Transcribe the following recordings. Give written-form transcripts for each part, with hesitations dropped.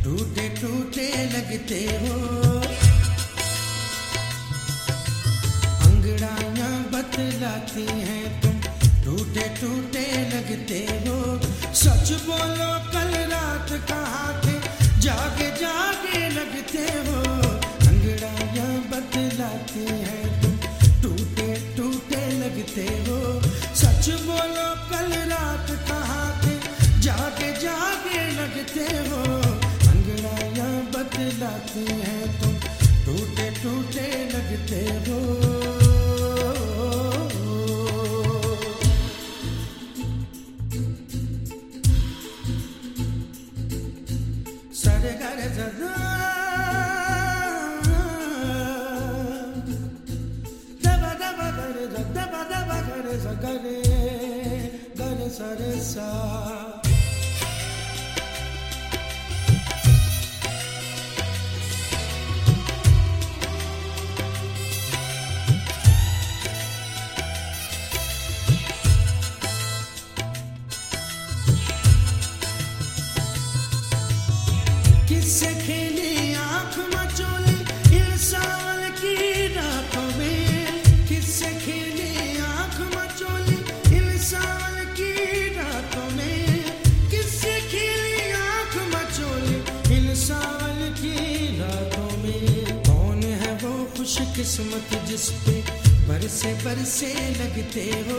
टूटे टूटे लगते हो, अंगड़ाइयां बतलाती हैं तुम टूटे टूटे लगते हो। सच बोलो कल रात कहाँ थे, जागे जागे लगते हो, अंगड़ाइयां बतलाती हैं तुम टूटे टूटे लगते हो। सच बोलो कल रात कहाँ थे, जागे जागे लगते हो, अंगड़ाइयां बतलाती हैं तुम टूटे टूटे लगते हो। सरे गरे जदा दबा दबा गरे दबा दबा गरे गरे गरे सरे सा। किससे खेली आँख मचोली इन सावन की रातों में, किससे खेली आँख मचोली इन सावन की रातों में, किससे खेली आँख मचोली इन सावन की रातों में। कौन है वो खुश किस्मत जिस पे बरसे बरसे लगते हो,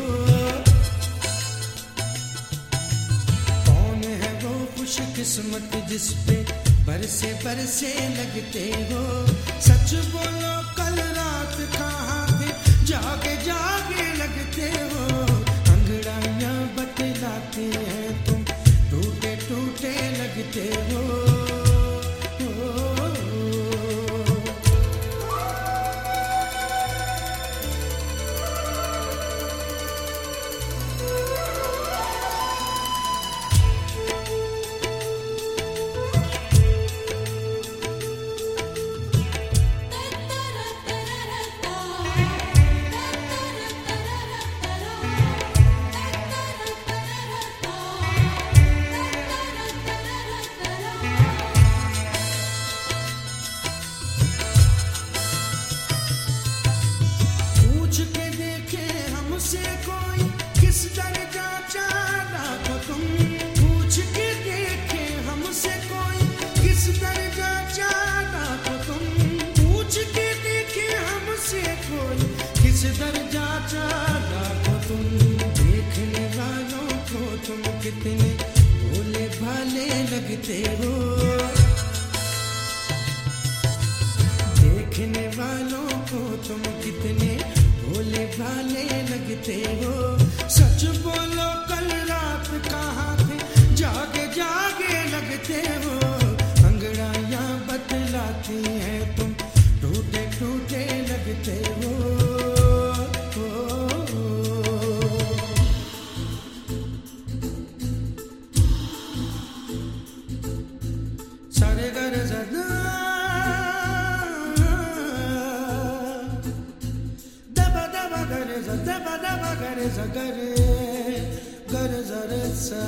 कौन है वो खुश किस्मत जिस पे बरसे बरसे लगते हो। सच बोलो कल रात कहाँ थे, जागे जागे लगते हो, अंगड़ाइयां बतलाती हैं तुम टूटे टूटे लगते हो। पूछ के देखे हमसे कोई किस दर्जा चाहता हो तुम, पूछ के देखे हमसे कोई किस दर्जा चाहता हो तुम, पूछ के देखे हमसे कोई किस दर्जा चाहता हो तुम। देखने वालों को तुम कितने भोले भाले लगते हो, देखने वालों को तुम कितने भोले भाले लगते हो। सच बोलो कल रात कहाँ थे, जागे जागे लगते हो, अंगड़ाइयां बतलाती हैं तुम टूटे टूटे लगते हो। सारे घर जदा दबा दबा गरे गरे गरे जरे सा।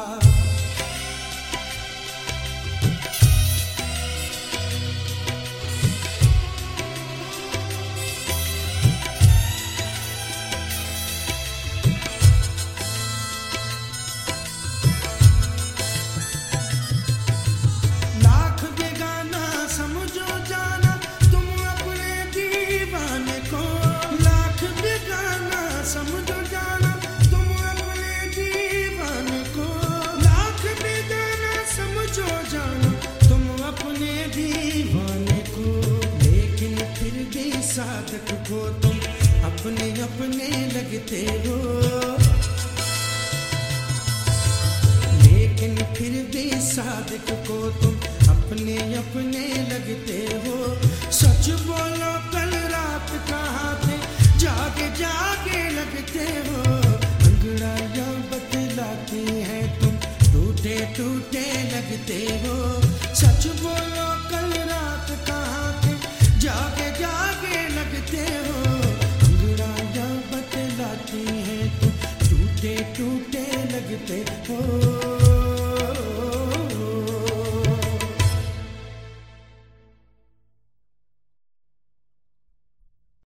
लाख बेगाना समझो जाना तुम अपने दीवाने को, लाख बेगाना समझो जाना तुम अपने दीवाने को, लाख बेगाना समझो जाना तुम अपने दीवाने को। लेकिन फिर भी साधक को तुम अपने अपने लगते हो, लेकिन फिर भी साधक को तुम अपने अपने लगते हो। सच बोलो कल रात कहाँ थे, जागे जागे लगते हो,